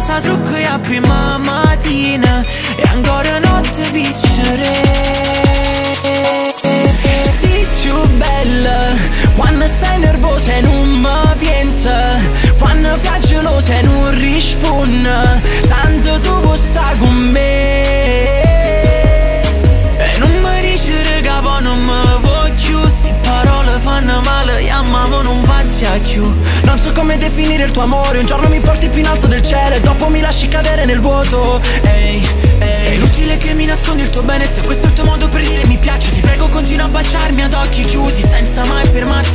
senza trucco e a prima mattina e ancora notte piccere. Sei più bella quando stai nervosa e non mi pensa, quando fai gelosa e non risponde, tanto tu vuoi stare con me. E non mi dici raga poi non mi voglio, sti parole fanno male, chiamavo non pazzi più. Non so come definire il tuo amore, un giorno mi porti più in alto del cielo e dopo mi lasci cadere nel vuoto. Ehi, è inutile che mi nascondi il tuo bene, se questo è il tuo modo per dire mi piace, ti prego continua a baciarmi ad occhi chiusi senza mai fermarti